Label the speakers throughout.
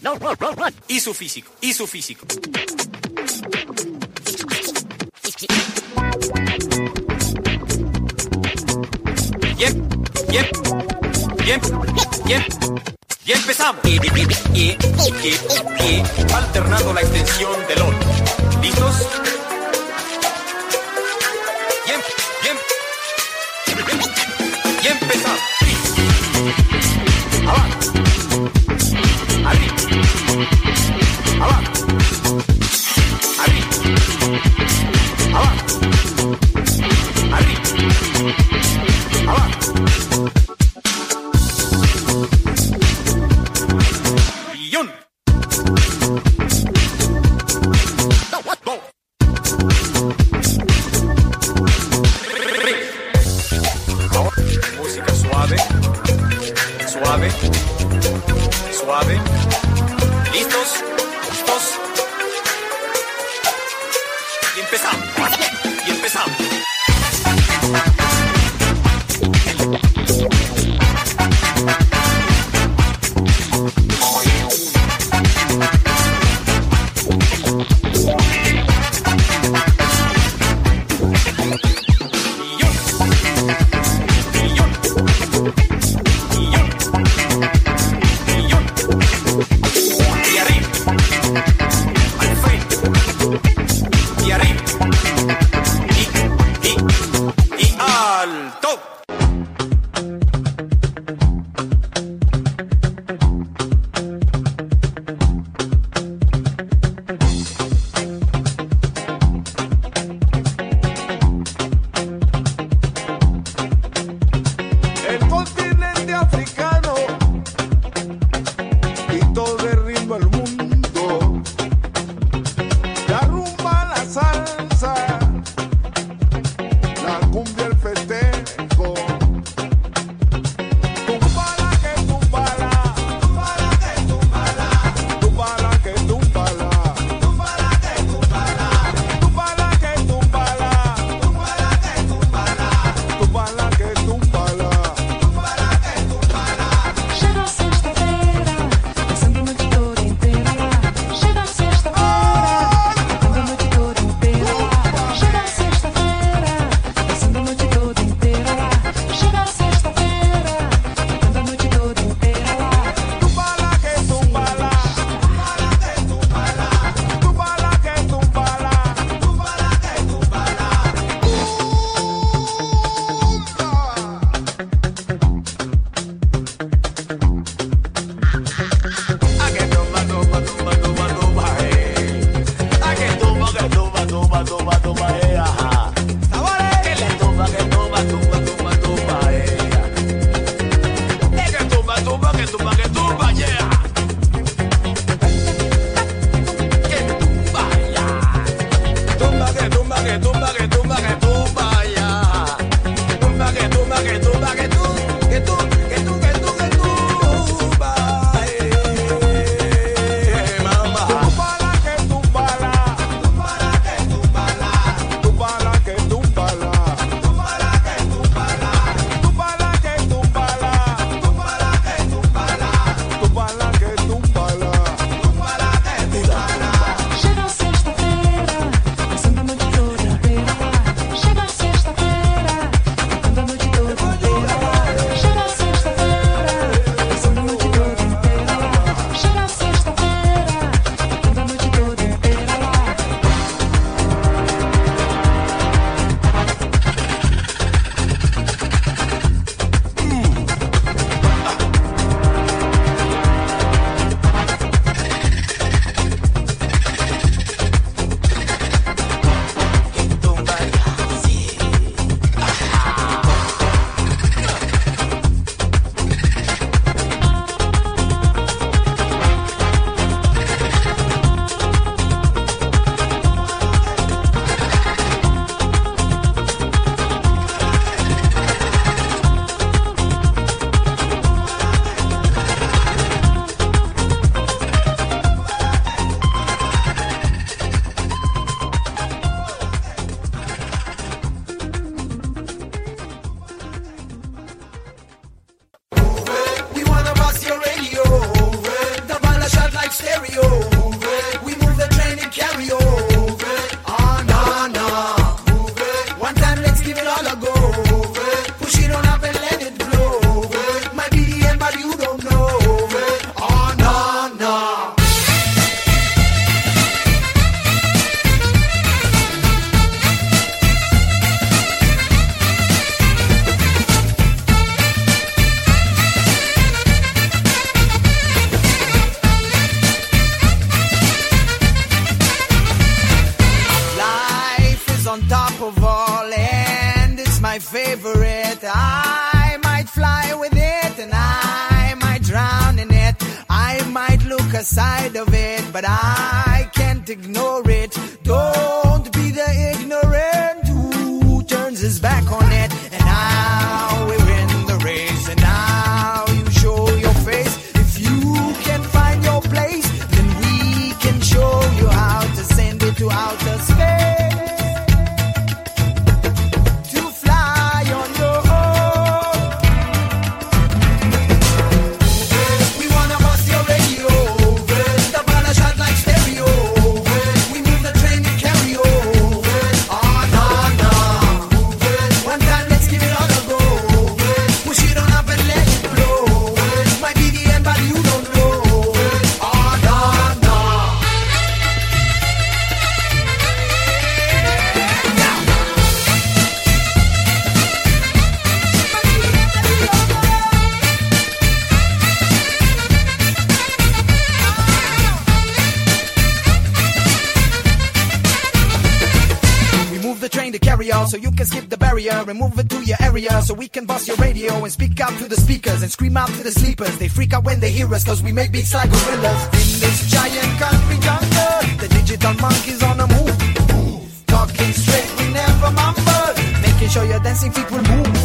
Speaker 1: Y su físico. Bien. Ya empezamos. Alternando la extensión del ol. ¿Listos? Bien. Y empezamos. Abajo. Arriba. Abajo. Arriba. Abajo. Arriba. Abajo. Y un. Dos. Música suave. ¿Listos? Y empezamos. Y
Speaker 2: other side of it, but I can't ignore it. Don't be the ignorant who turns his back on it. And now we're in the race, and now you show your face. If you can find your place, then we can show you how to send it to outer space. So you can skip the barrier and move it to your area. So we can bust your radio and speak out to the speakers and scream out to the sleepers. They freak out when they hear us cause we make beats like gorillas. In this giant country jungle, the digital monkeys on the move. Talking straight, we never mumble. Making sure your dancing feet will move.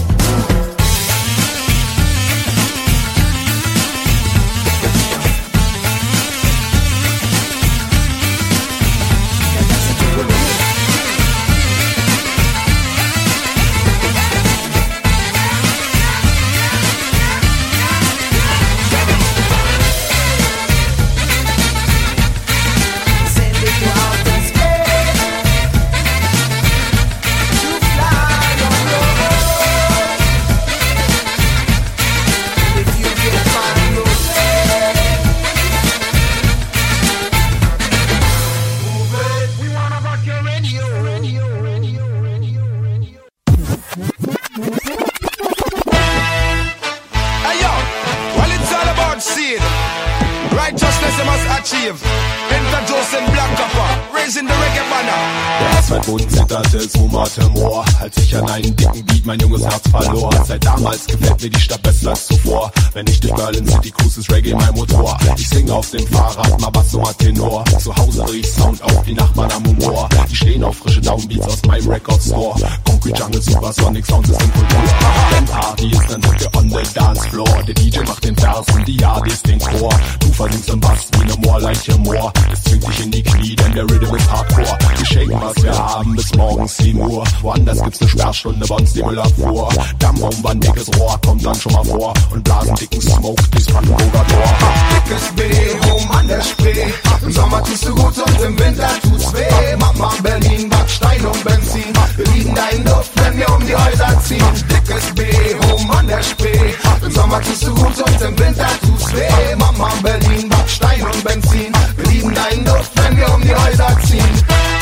Speaker 3: Als ich an einen dicken Beat mein junges Herz verlor. Seit damals gefällt mir die Stadt besser als zuvor. Wenn ich durch Berlin City cruise, ist Reggae mein Motor. Ich singe auf dem Fahrrad, mal Basso, mal Tenor. Zu Hause dreh ich Sound auf, die Nachbarn am Humor. Die stehen auf frische Downbeats aus meinem Record Store. Concrete Jungle, Supersonic Sounds ist in Kultur. Wenn Party ist, dann sind wir on the dance floor. Der DJ macht den Vers und die Yardis den Chor. Du versinkst im Bass wie ne Moorleiche Moor. Es zwingt dich in die Knie, denn der Rhythm ist Hardcore. Wir shaken, was wir haben, bis morgens 10 Uhr. Woanders gibt's ne Sperrstunde, bei uns die Müllabfuhr. Dammrumba, ein dickes Rohr, kommt dann schon mal vor. Und blasen dicken Smoke durchs Brandenburger Tor.
Speaker 4: Dickes B, rum an der Spree. Im Sommer tust du gut und im Winter tut's weh. Mama, Berlin, Backstein und Benzin. Wir lieben deinen Duft, wenn wir um die Häuser ziehen. Dickes B, rum an der Spree. Im Sommer tust du gut und im Winter tut's weh. Mama, Berlin, Backstein und Benzin. Wir lieben deinen Duft, wenn wir um die Häuser ziehen.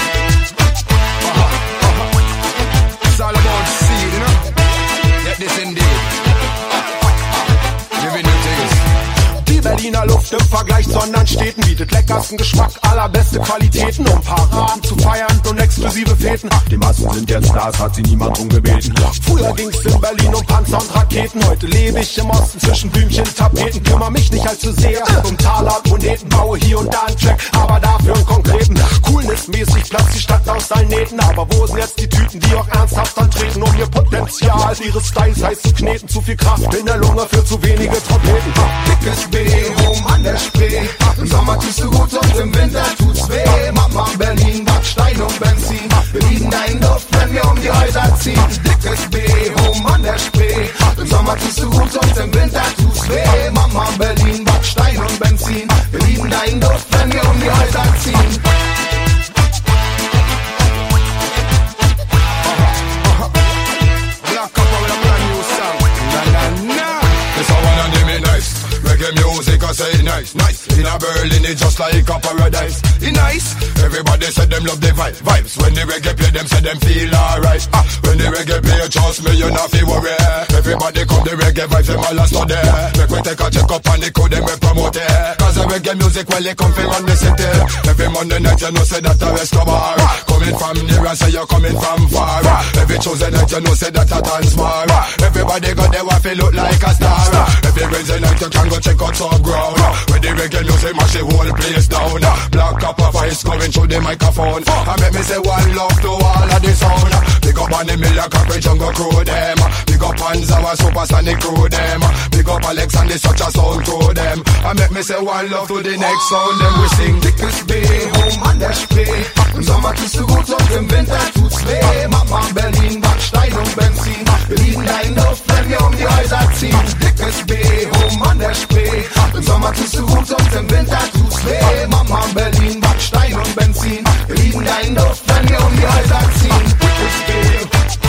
Speaker 5: It's all about seed, you know? Get this indeed. Giving you things.
Speaker 3: Die Berliner Luft im Vergleich zu anderen Städten bietet leckersten Geschmack, allerbeste Qualitäten, um Paraden zu feiern und exklusive Feten. Die Massen sind jetzt da, es hat sie niemand drum gebeten. Früher ging's in Berlin um Panzer und Raketen, heute lebe ich im Osten zwischen Blümchen, Tapeten. Kümmere mich nicht allzu sehr um Taler, Moneten, baue hier und da einen Track, aber dafür einen konkreten. Coolness-mäßig platzt die Stadt aus allen Nähten, aber wo sind jetzt die Typen, die auch ernsthaft antreten, um ihr Potenzial, ihre Styles heiß zu kneten? Zu viel Kraft in der Lunge für zu wenige Trompeten.
Speaker 4: Dickes B, rum an der Spree. Im Sommer tust du gut und im Winter tut's weh. Mama, Berlin, Backstein und Benzin. Wir lieben deinen Duft, wenn wir um die Häuser ziehen. Dickes B, rum an der Spree. Im Sommer tust du gut und im Winter tut's weh. Mama, Berlin, Backstein und Benzin. Wir lieben deinen Duft, wenn wir um die Häuser ziehen.
Speaker 5: Music, I say nice, nice. In a Berlin, it's just like a paradise. It's nice. Everybody said them love the vibes. When the reggae play, them say them feel alright. When the reggae play, trust me, you not feel worry. Everybody come the reggae vibes, them all a study. Make we take a check up and the code, them we promote it. Cause the reggae music, well, they come from run the city. Every Monday night, you know, say that a rest bar. Come coming from near, I say you're coming from far. Every Tuesday night you know say that a dance bar. Everybody got their wife look like a star. Every Wednesday night you can go check out some ground. When the reggae music mash the whole place down. Black copper voice coming through the microphone. I make me say one love to all of the sound. Big up on the Miller Cockroach Jungle crew them. Big up on our supersonic crew them. Big up Alex and the such a sound crew them. I make me say one love to the next sound. Then we sing Dickes Bay, home an der Spree. Im Sommer tust du gut und im Winter tut's weh. Mama Berlin, Backstein und Benzin. Wir lieben deinen Duft, wenn wir um die Häuser ziehen. Dickes Bay, home an der Spree. Im Sommer tust du gut und im Winter tut's weh. Mama Berlin, Backstein und Benzin. Wir lieben deinen Duft, wenn wir um die Häuser ziehen. Dickes Bay.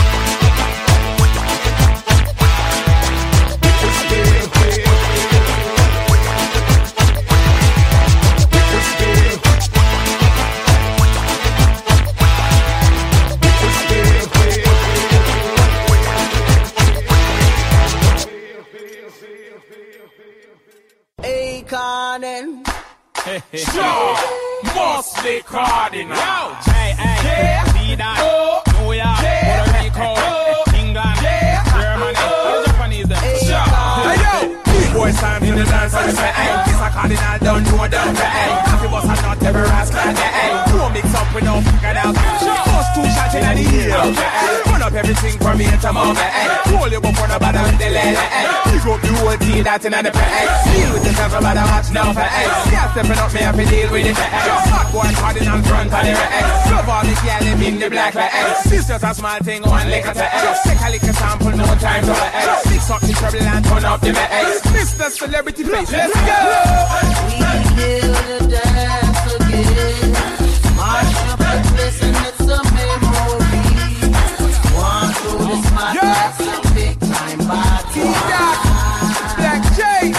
Speaker 2: Aconin.
Speaker 1: Sure, must be cardinal. Hey, hey, see that? New York, Puerto Rico, England, Germany, Japanese. Sure, hey yo, boys time in the dance and say, hey, this a cardinal, don't know them, hey, if was not ever asked like that, hey, don't mix up with no figure out. Just two shots in the ear, run up everything from me to mom, hey, hold you up on the bottom of the leg, hey, pick up the whole tea that's in the pay, deal with the devil by the watch now, hey, yeah, stepping up me up and deal with it, hey, hot boy cardinal front of the hey, love all this yellow in the black, hey, this just a small thing, one lick at the hey, take a lick a sample, no time to hey, fix up the trouble and turn up the hey, Mr. Celebrity Face, let's go!
Speaker 2: We hear the dance again. March up and listen, it's a memory. One through the spotlight, some big time party.
Speaker 1: Black Chase!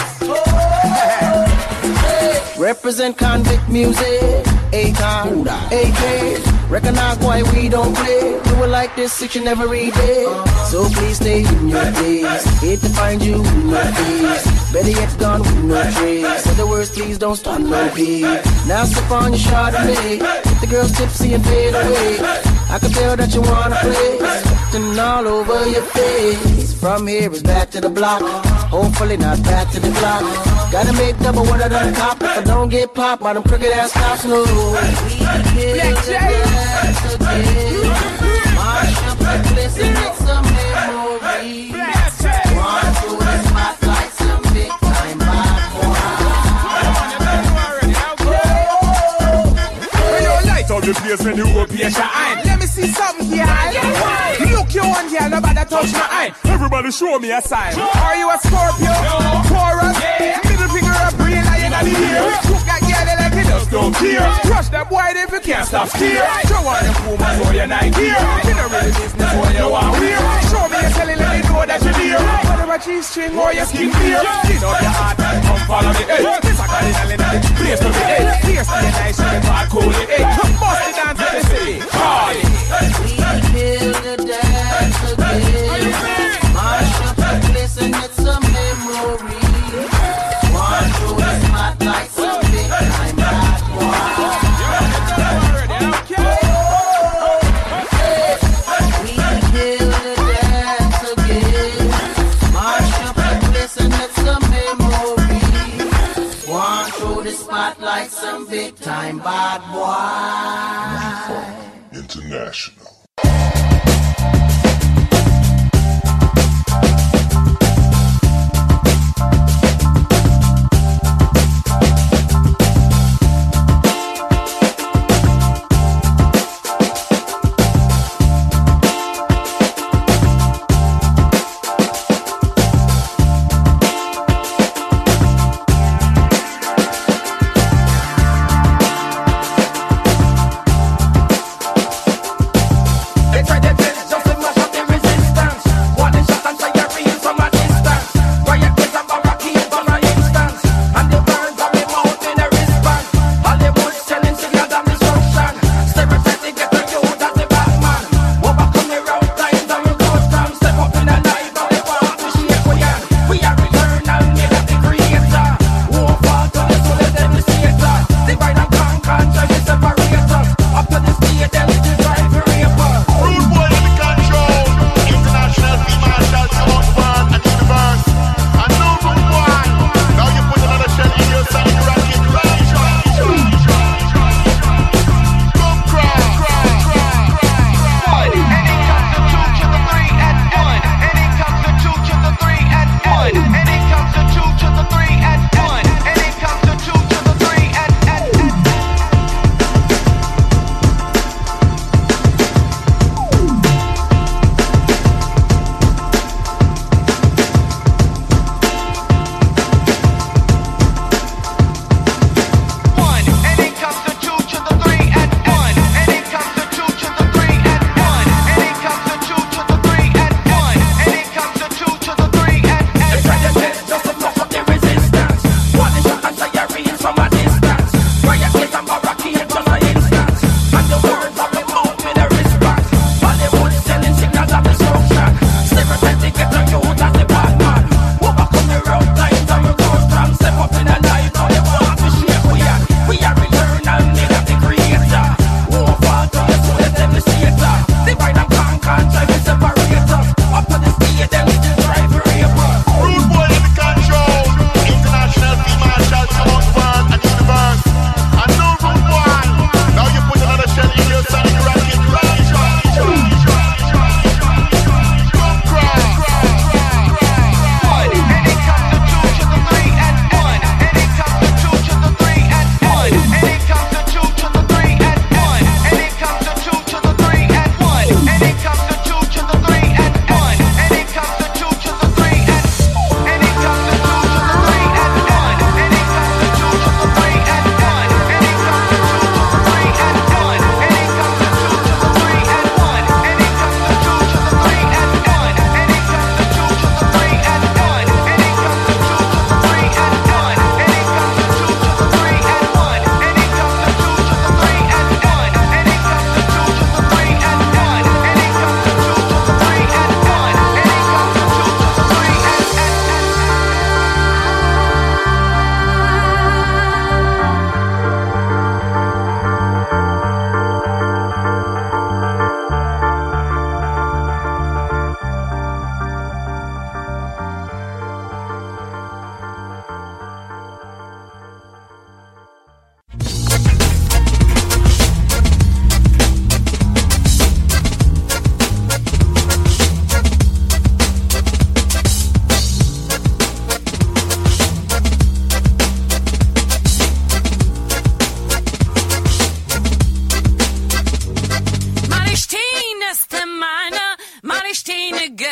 Speaker 2: Represent convict music. Akon, AK. Recognize why we don't play. Do it like this each and every day. So please stay in your place. Hate to find you in my face. Better yet gone with no trace. Say the words, please don't start no beat. Now sip on your Chardonnay. Get the girls tipsy and fade away. I can tell that you wanna play. Sweating all over your face. From here is back to the block. Hopefully not back to the clock. Gotta make double what I done cop. If I don't get popped by them crooked ass cops, no. Black Chase. March up and listen, it's a memory. One through the spotlight, some big time bad boy.
Speaker 1: When you light up the place when you open your eye, let me see something here. Look you on here, nobody touch my eye. Everybody show me a sign. Are you a Scorpio? Taurus? Middle finger up, real lion of the year. Look that girl, they like it just don't care. Crush that boy if you can't stop steer. Show on the fool, man, so you're not here. You don't really business what you want weird. Show me your telly, let me know that you're near. Whatever G-string or your skin clear. Clean up your heart and come follow me. Hey, this a cardinal in the place to be. Hey, here's the nice, you can talk cool. Hey, bust the dance in the city. Party.
Speaker 2: We feel the dance again. March up and listen, it's a memory. One through the spotlight, some big time bad boy. We feel the dance again. March up and listen, it's a memory. One through the spotlight, some big time bad boy.
Speaker 6: International.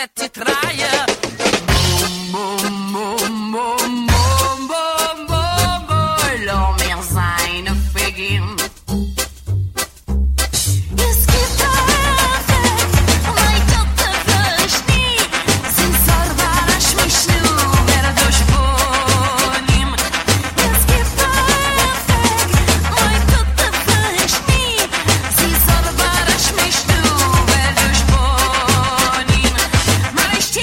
Speaker 6: let you try it. Boom, boom, boom, boom, boom, boom, boom. Lass mir seine Figgin. Es gibt perfekt, mein Gott, verstehe. Sin sorvarash mich nur, wer durchbohnim. Es gibt perfekt, mein Gott, verstehe. Sin sorvarash mich nur, wer durchbohnim. Man ist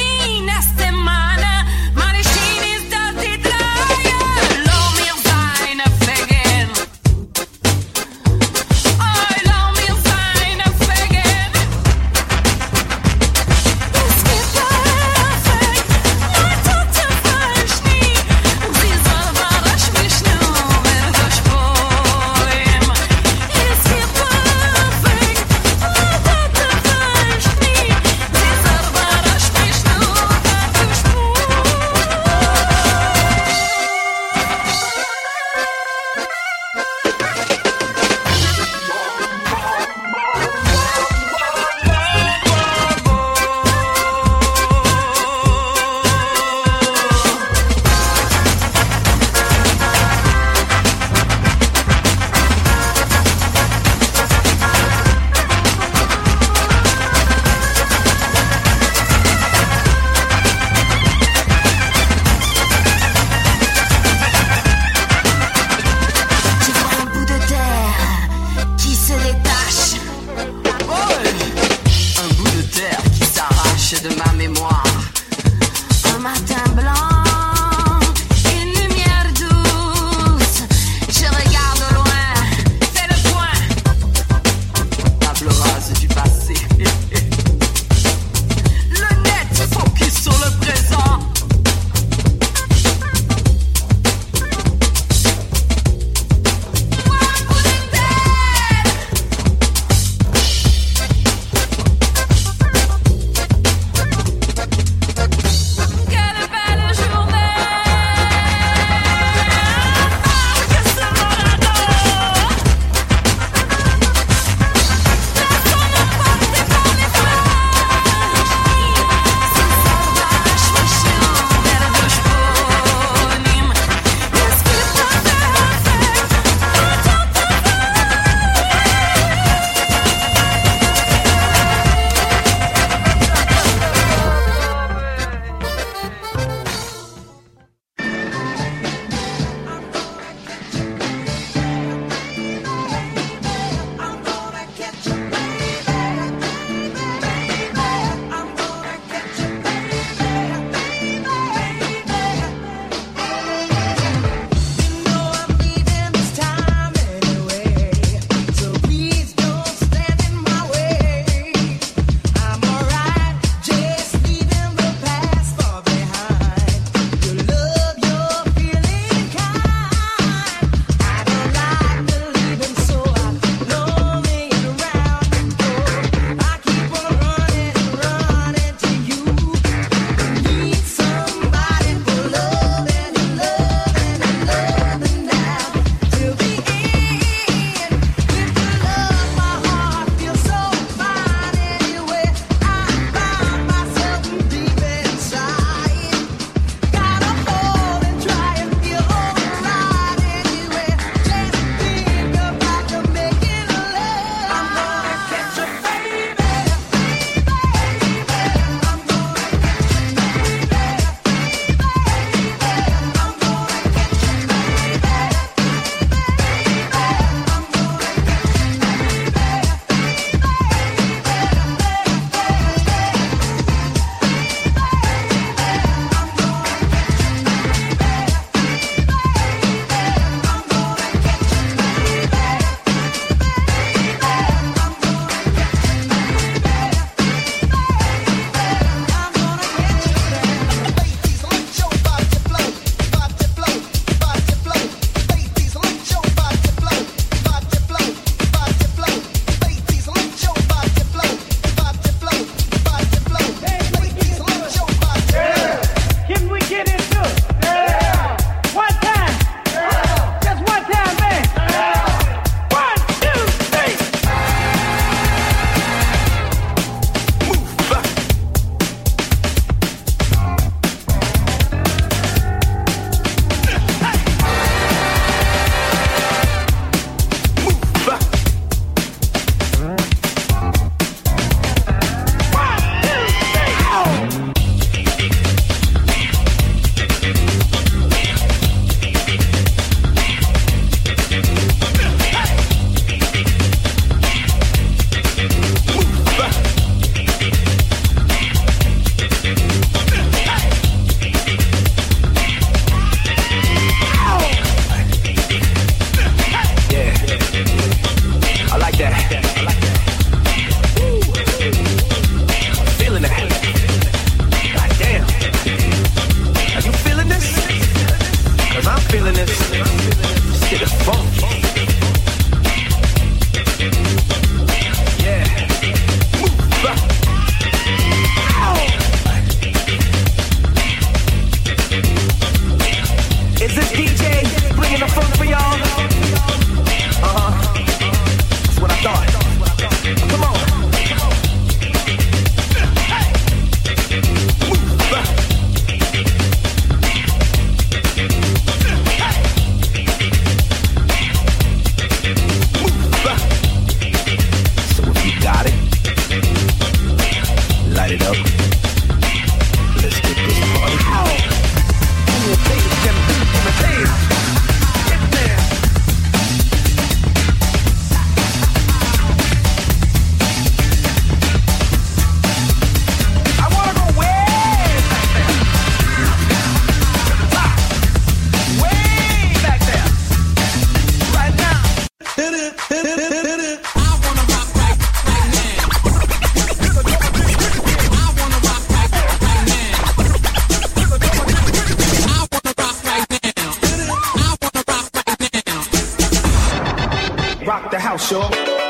Speaker 4: Rock the house, y'all.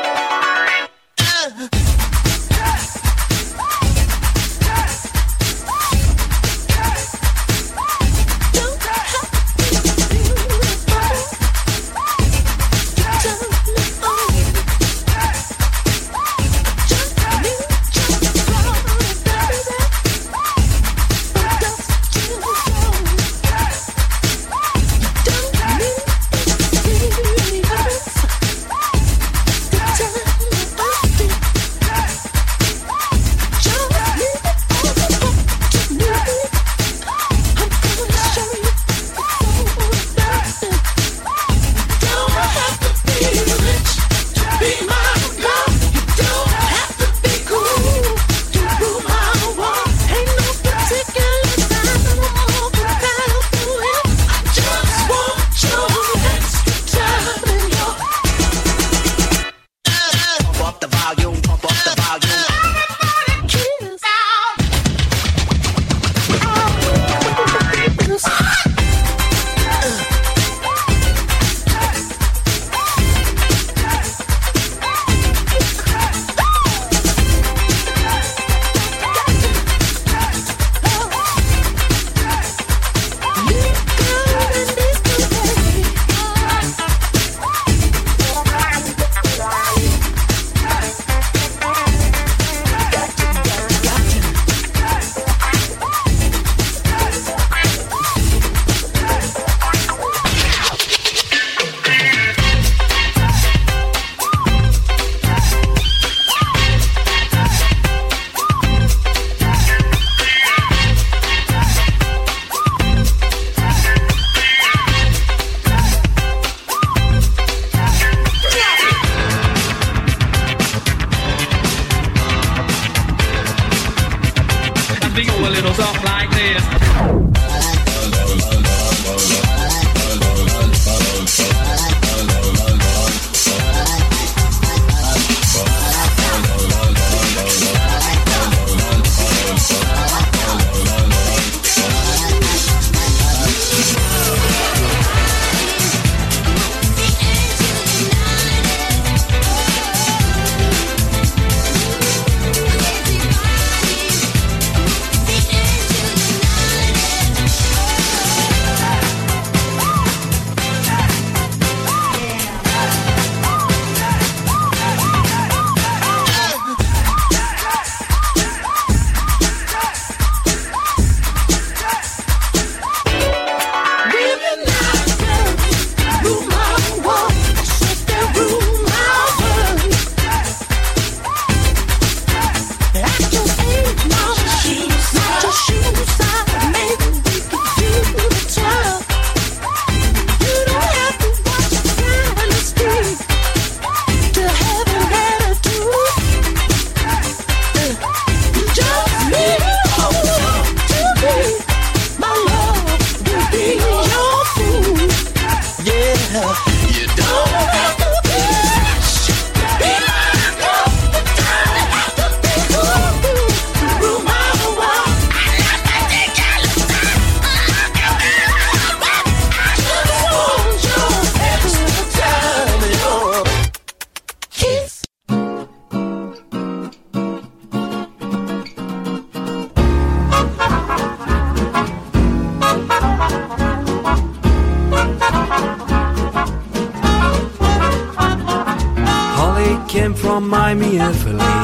Speaker 7: from Miami, FLA.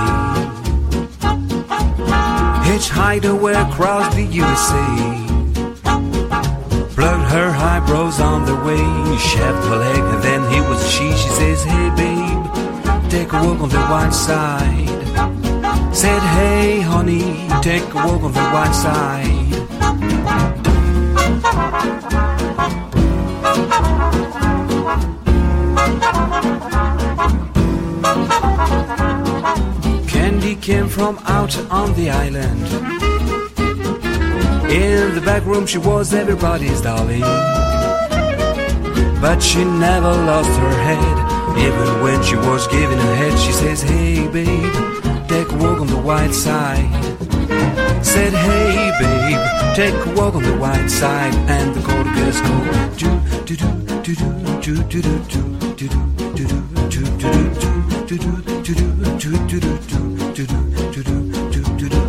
Speaker 7: Hitchhiker across the USA. Plugged her eyebrows on the way. Shaved her leg and then he was she. She says, hey babe, take a walk on the white side. Said, hey honey, take a walk on the white side. Candy came from out on the island. In the back room she was everybody's darling. But she never lost her head. Even when she was giving her head, she says, hey babe, take a walk on the white side. Said, hey babe, take a walk on the white side. And the chord girls go do do do do do do do do do do do do do do.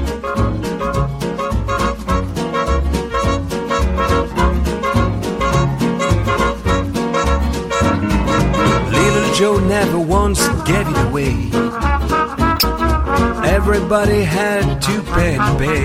Speaker 7: Little Joe never once gave it away. Everybody had to pay.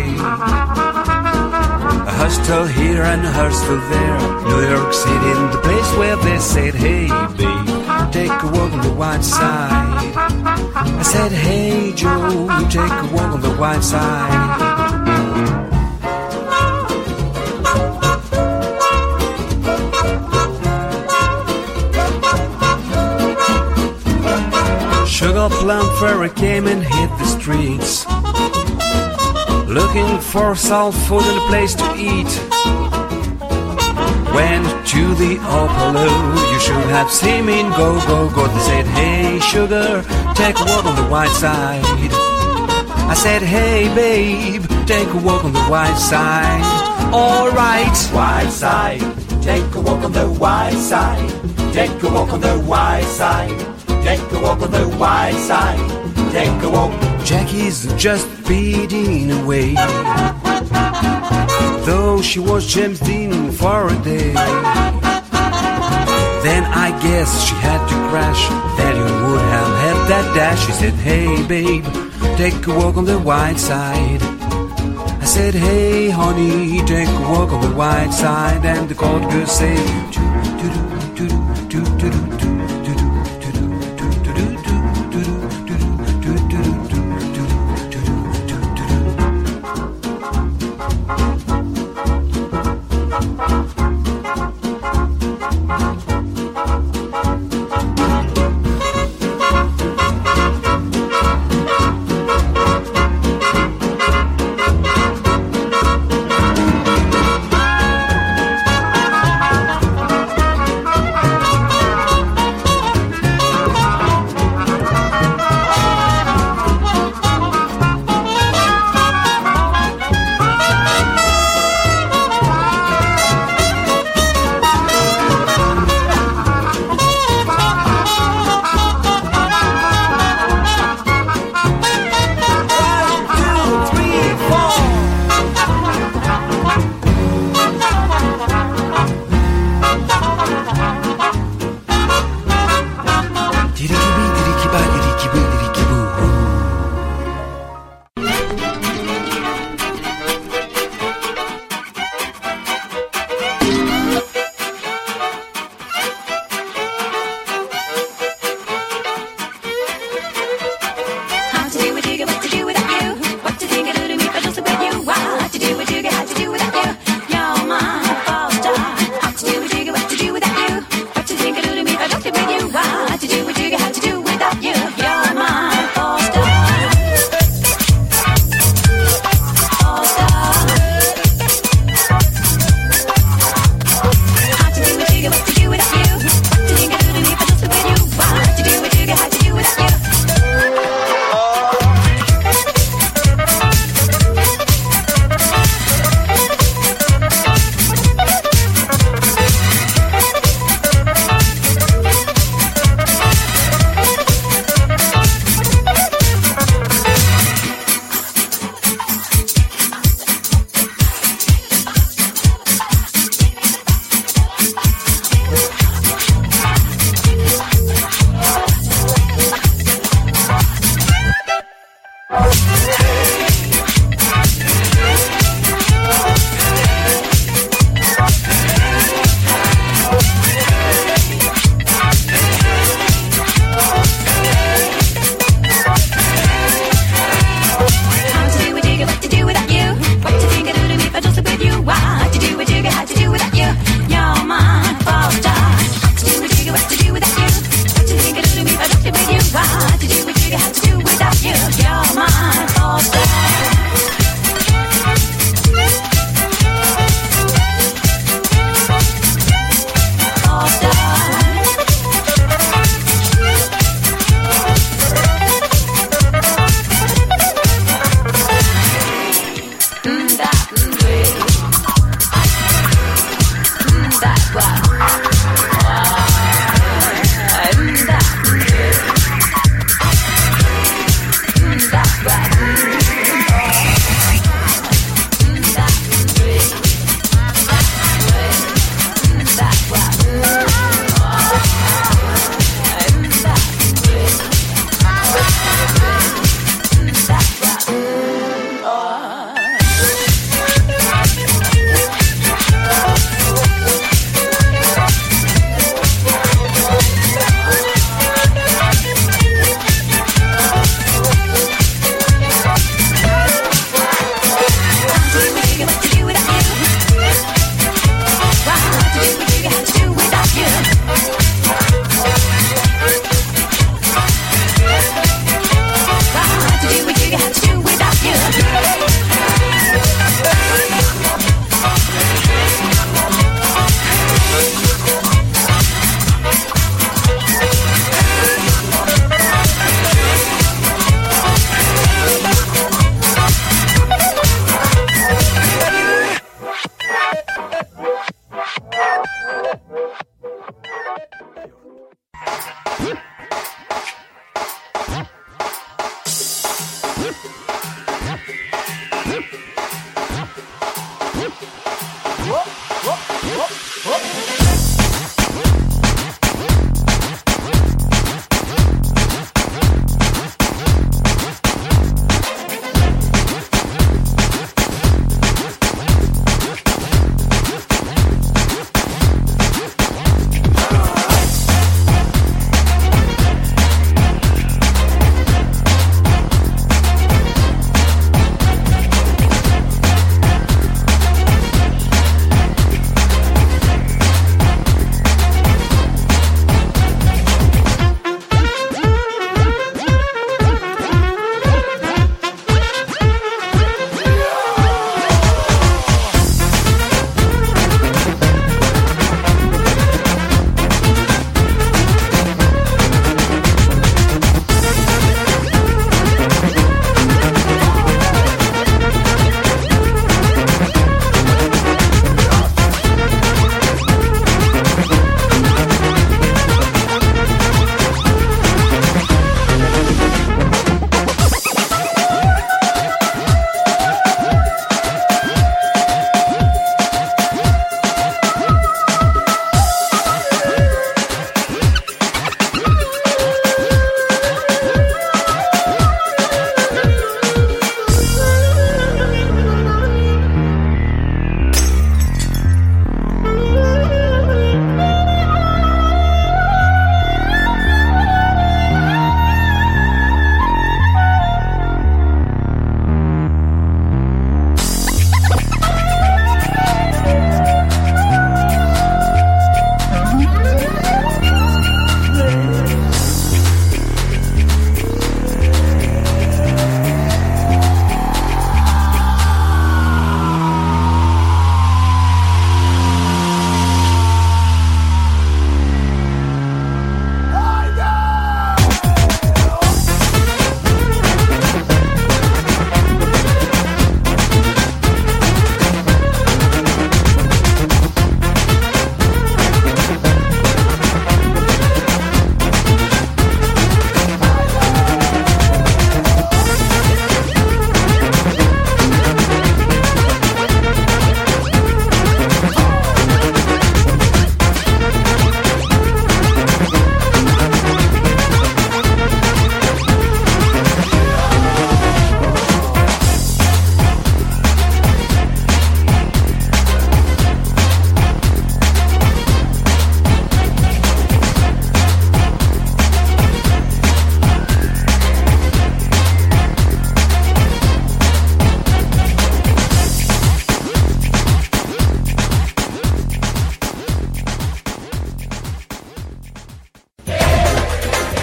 Speaker 7: A hostel here and a hostel there. New York City, the place where they said, hey babe, take a walk on the white side. I said, hey Joe, take a walk on the white side. Sugar Plum Fairy came and hit the streets, looking for soul food and a place to eat. Went to the Apollo, you should have seen me in go, go, go. They said, hey sugar, take a walk on the white side. I said, hey babe, take a walk on the white side. Alright.
Speaker 8: White side, take a walk on the white side. Take a walk on the white side. Take a walk on the white side. Take a walk.
Speaker 7: Jackie's just speeding away, though she was James Dean for a day. Then I guess she had to crash. That you would have had that dash. She said, hey babe, take a walk on the white side. I said, hey honey, take a walk on the white side. And the cold girl said,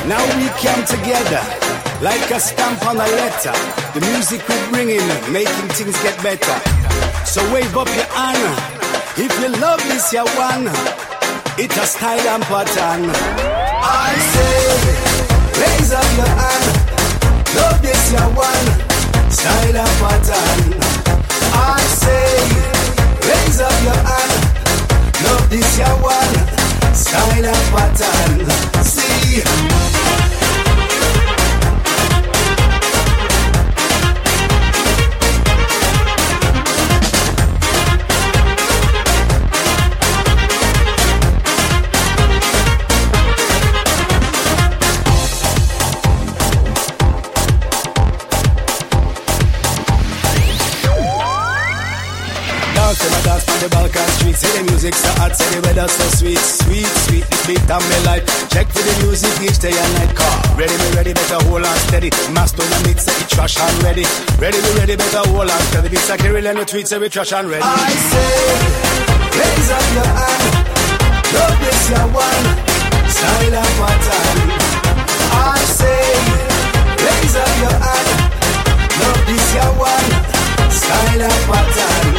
Speaker 9: Now we come together like a stamp on a letter. The music we bring in, making things get better. So wave up your hand if you love this, you one. It's a style and pattern. I say, raise up your hand. Love this, you one. Style and pattern. I say, raise up your hand. Love this, you one. Style and pattern. See. Dance on the Balkan streets, say the music so hot, say the weather so sweet, sweet, sweet, the beat of my life. Check for the music each day and night. Car ready, me ready, better hold on steady. Master on the mix, say it trash and ready. Ready, me ready, better hold on steady. Beats like Kirill and the tweets, say we trash and ready. I say, raise up your hand, love this your one, style and pattern. I say, raise up your hand, love this your one, style and pattern.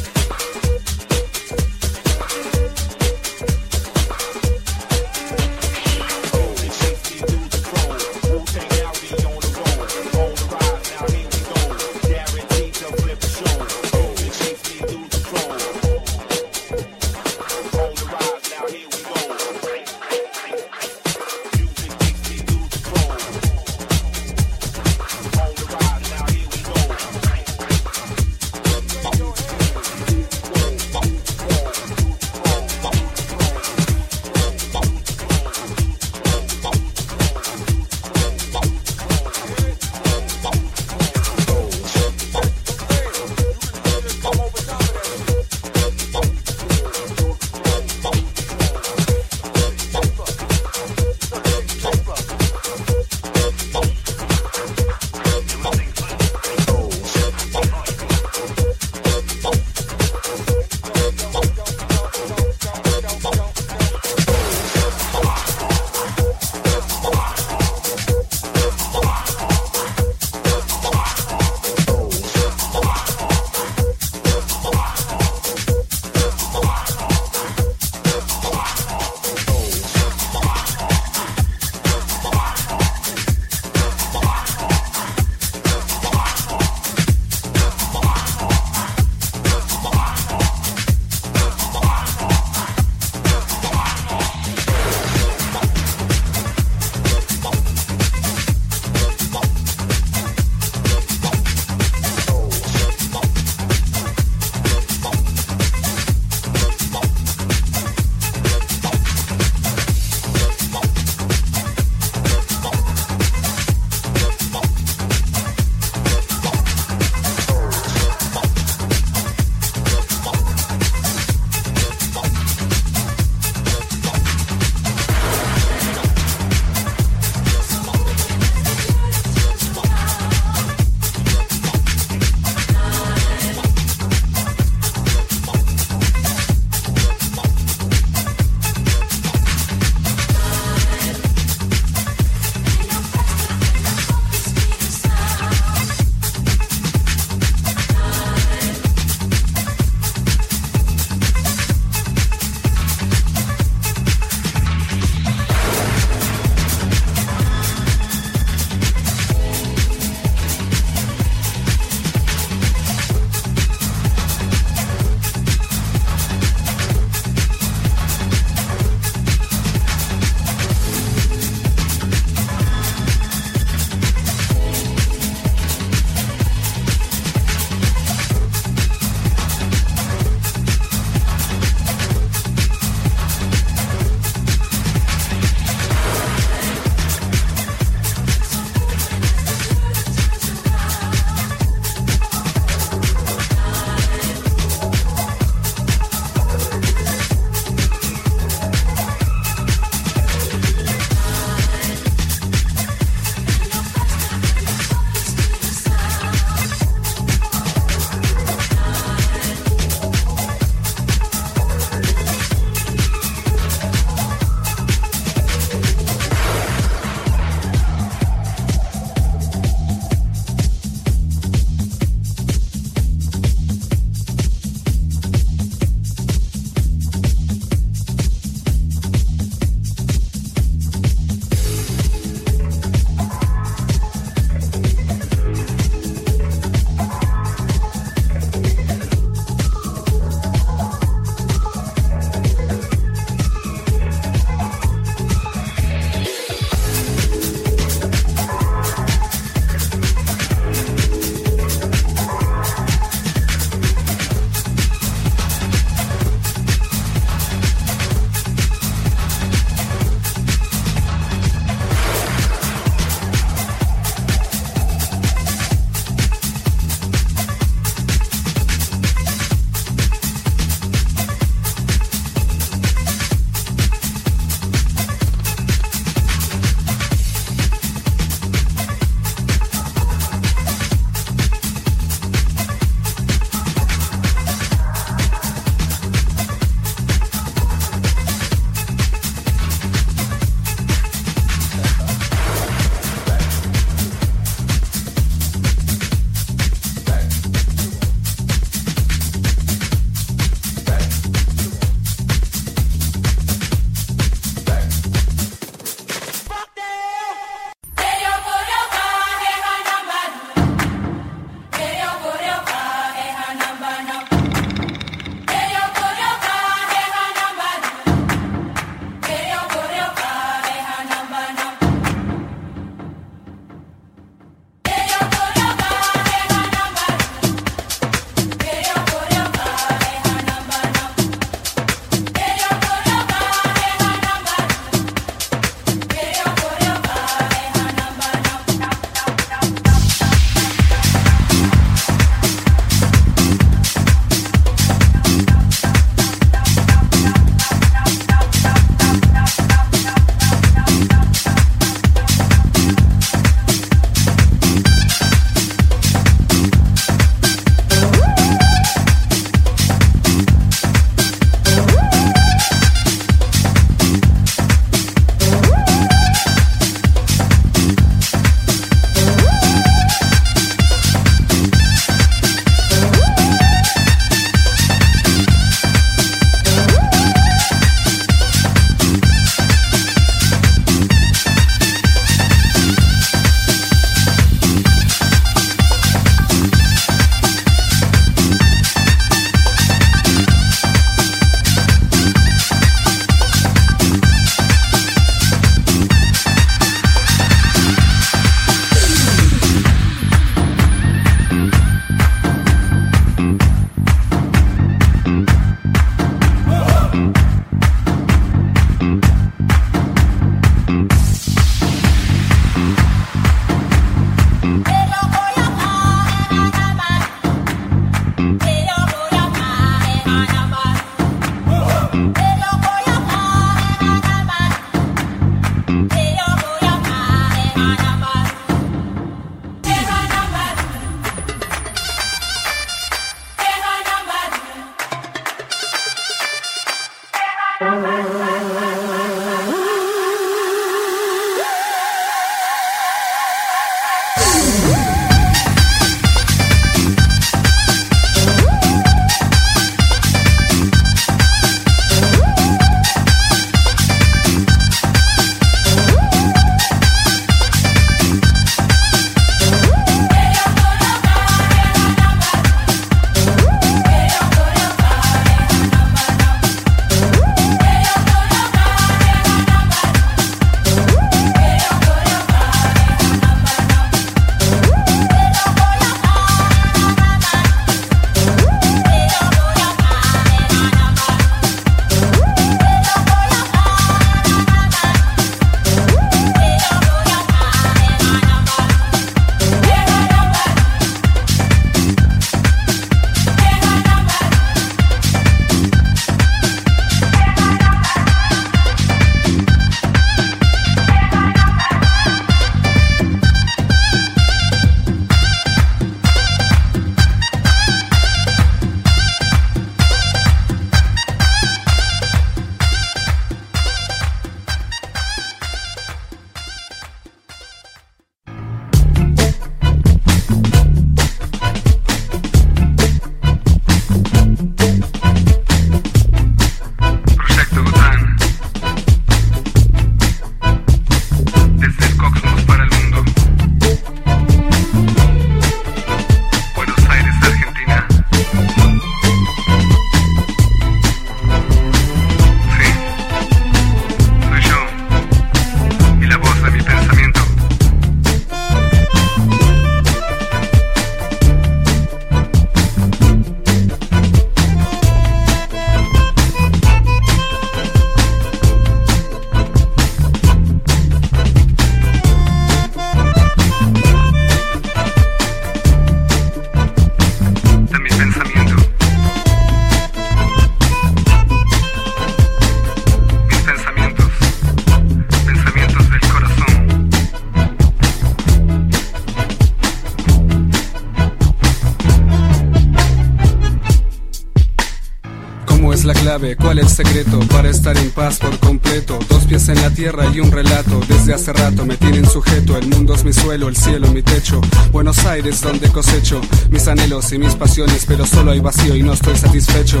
Speaker 10: ¿Cómo es la clave? ¿Cuál es el secreto? Para estar en paz por completo. 2 pies en la tierra y un relato. Desde hace rato me tienen sujeto. El mundo es mi suelo, el cielo mi techo. Buenos Aires donde cosecho mis anhelos y mis pasiones, pero solo hay vacío y no estoy satisfecho.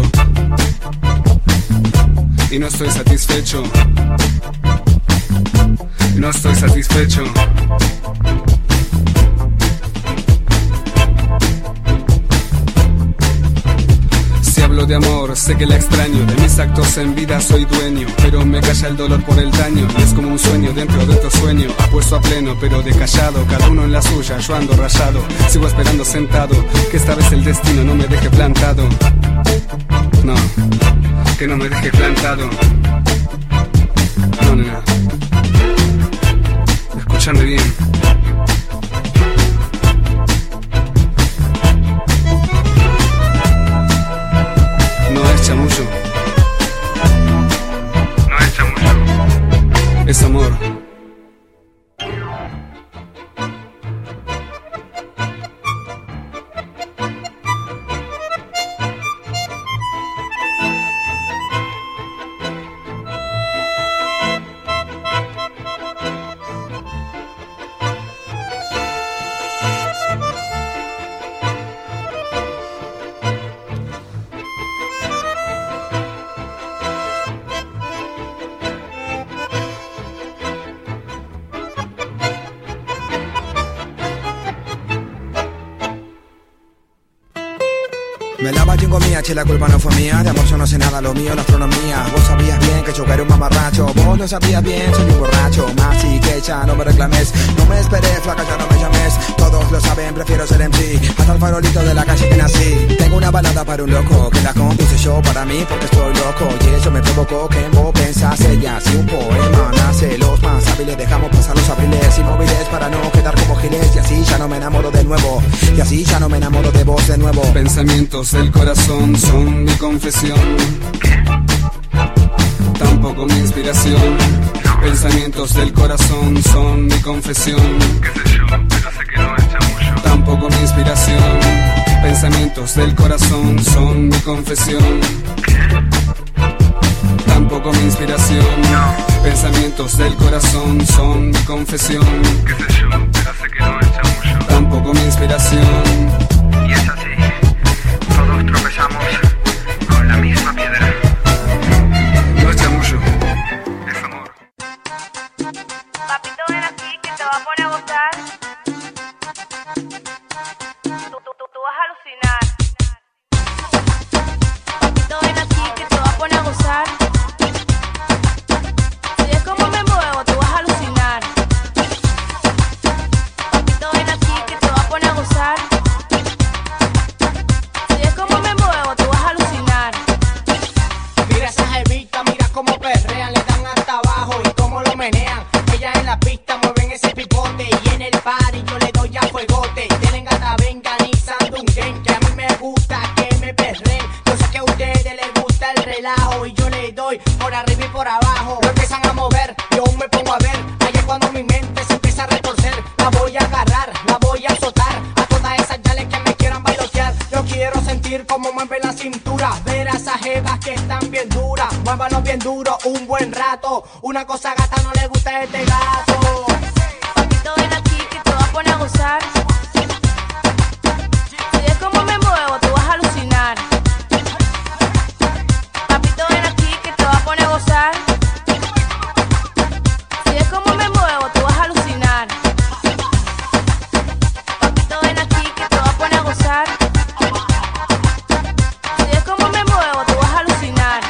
Speaker 10: Y no estoy satisfecho. No estoy satisfecho. Si hablo de amor, sé que la extraño. De mis actos en vida soy dueño, pero me calla el dolor por el daño. Y es como un sueño dentro de otro sueño. Apuesto a pleno, pero de callado. Cada uno en la suya, yo ando rayado. Sigo esperando sentado, que esta vez el destino no me deje plantado. No, que no me deje plantado. No, nena. Escúchame bien. No es chamullo. No es chamullo. Es amor.
Speaker 2: Me lava chingo mía, che, la culpa no fue mía. De amor yo no sé nada, lo mío la astronomía. Vos sabías bien que yo era un mamarracho. Vos no sabías bien, soy un borracho. Más y que ya no me reclames. No me esperé, flaca, ya no me llames. Todos lo saben, prefiero ser MC. Hasta el farolito de la calle que nací. Tengo una balada para un loco, que la compuse yo para mí porque estoy loco. Y eso me provocó que vos pensás ella. Si un poema nace, los más hábiles dejamos pasar los abriles inmóviles para no quedar como giles. Y así ya no me enamoro de nuevo. Y así ya no me enamoro de vos de nuevo.
Speaker 10: Pensamientos del corazón son mi confesión. Tampoco mi inspiración. Pensamientos del corazón son mi confesión. Qué sé yo, pero sé que no es chamullo. Tampoco mi inspiración. Pensamientos del corazón son mi confesión. Tampoco mi inspiración. Pensamientos del corazón son mi confesión. Qué sé yo, pero sé que no es chamullo. Tampoco mi inspiración.
Speaker 11: Y es así. Todos tropezamos con la misma piedra.
Speaker 10: No es chamullo, es amor.
Speaker 12: Papito, ven aquí que te va a poner a gozar. Tú vas a alucinar. Papito, ven aquí que te va a poner a gozar. Si es como me muevo, tú vas a alucinar. Papito, ven aquí que te va a poner a gozar.
Speaker 13: Como perrean, le dan hasta abajo y como lo menean. Ellas en la pista mueven ese pipote y en el party yo le doy a fuegote. Tienen gata venganizando un game que a mí me gusta que me perreen. Yo sé que a ustedes les gusta el relajo y yo le doy por arriba y por abajo. Lo empiezan a mover, yo me pongo a ver. Ahí es cuando mi mente se empieza a retorcer. La voy a agarrar, la voy a azotar. A todas esas yales que me quieran bailotear. Yo quiero sentir como mueve la cintura. Ver a esas jevas que están bien duras. Muévanos bien duro un buen rato. Una cosa gata no le gusta este gato.
Speaker 12: Papito, ven aquí que te va a poner a gozar. Si es como me muevo, tú vas a alucinar. Papito, ven aquí que te va a poner a gozar. Si es como me muevo, tú vas a alucinar. Papito, ven aquí que te va a poner a gozar. Si es como me muevo, tú vas a alucinar.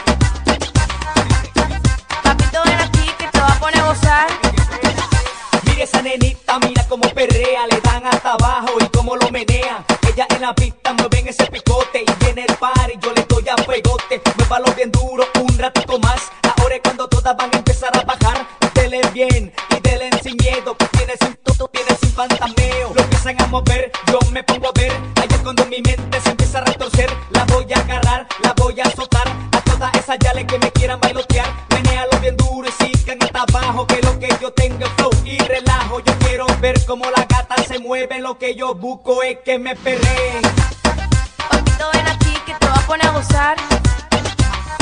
Speaker 12: Papito, ven aquí que te va a poner a gozar.
Speaker 13: Mire esa nenita, mira como perrea, le dan hasta abajo y como lo menea. Ella en la pista mueven ese picote y en el party yo le doy a fuegote. Muévalo bien duro un ratito más. Ahora es cuando todas van a empezar a bajar. Denle bien y denle sin miedo, que tiene sin fantameo. Lo empiezan a mover, yo me pongo a ver. Ahí es cuando mi mente se empieza a retorcer. La voy a agarrar, la voy a azotar. A todas esas yales que me quieran bailotear. Menéalo bien duro y sigan hasta abajo. Que lo que yo tengo es flow y relajo. Yo quiero ver cómo las gatas se mueven. Lo que yo busco es que me perreen.
Speaker 12: Papito, ven aquí que te va a poner a gozar.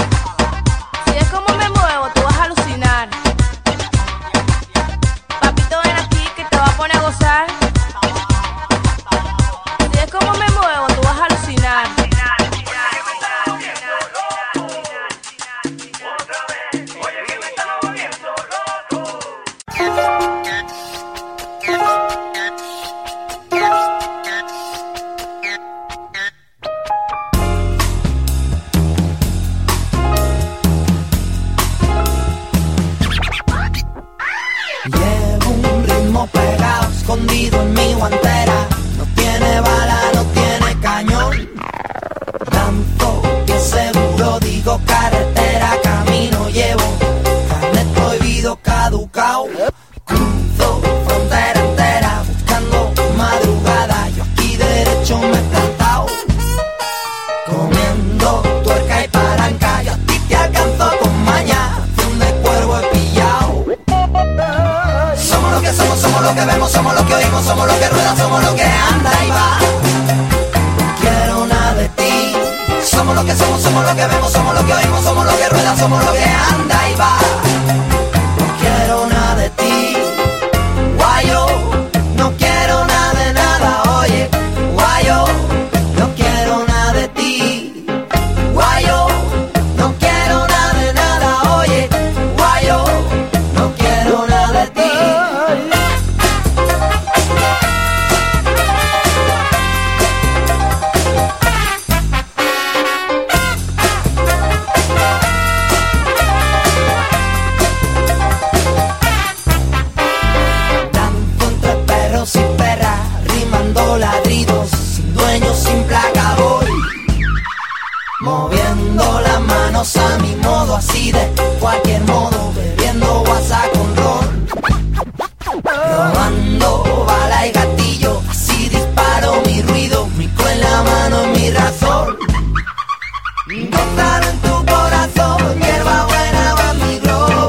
Speaker 2: lo que oímos, somos lo que rueda, somos lo que anda y va. No quiero nada de ti, guayo, no quiero nada de nada, oye, guayo, no quiero nada de ti, guayo, no quiero nada de nada, oye, guayo, no quiero nada de ti. Ladridos, sin dueño, sin placa voy moviendo las manos a mi modo, así de cualquier modo, bebiendo WhatsApp con ron, robando bala y gatillo, así disparo mi ruido, micro en la mano en mi razón, gozar en tu corazón, hierba buena va mi globo.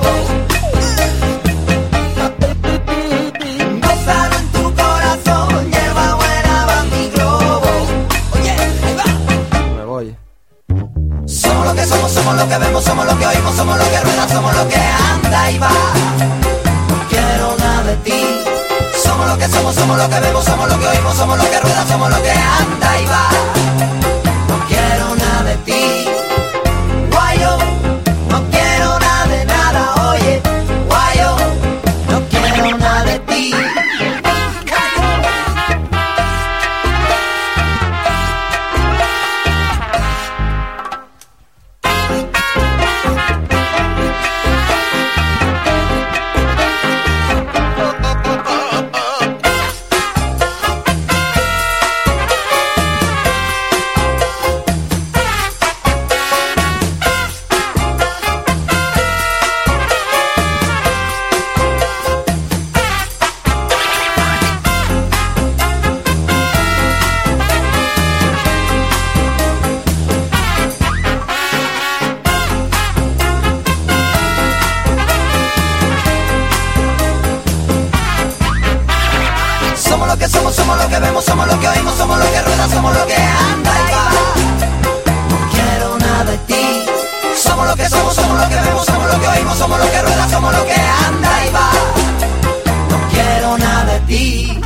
Speaker 2: Somos lo que vemos, somos lo que oímos, somos lo que rueda, somos lo que anda y va. No quiero nada de ti. Somos lo que somos lo que vemos, somos lo que oímos, somos lo que rueda, somos lo que anda y va. No quiero nada de ti, guayo, no quiero nada de nada, oye, guayo, no quiero nada de ti. Somos lo que vemos, somos lo que oímos, somos lo que rueda, somos lo que anda y va. No quiero nada de ti. Somos lo que somos lo que vemos, somos lo que oímos, somos lo que rueda, somos lo que anda y va. No quiero nada de ti.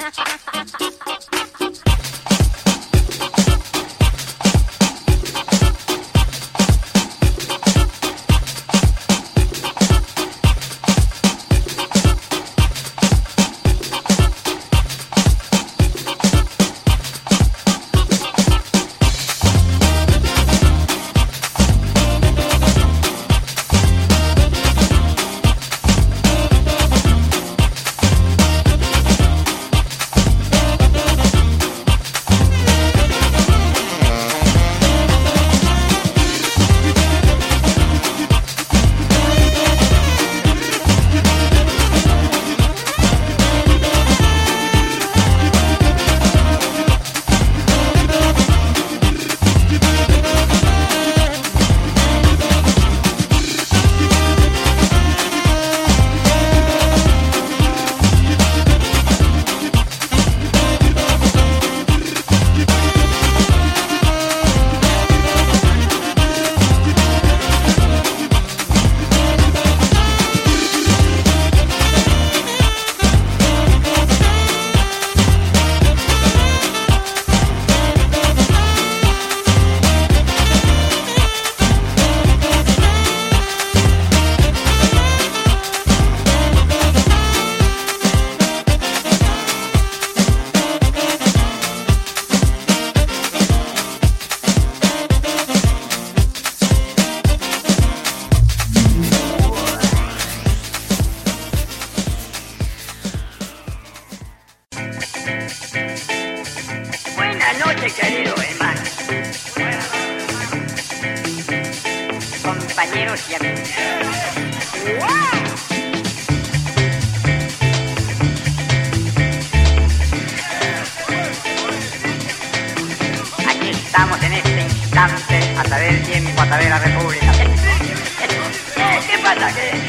Speaker 14: noches, querido hermano. Compañeros y amigos. Aquí estamos en este instante, a través del tiempo, a través de la República. ¿Qué pasa? ¿Qué?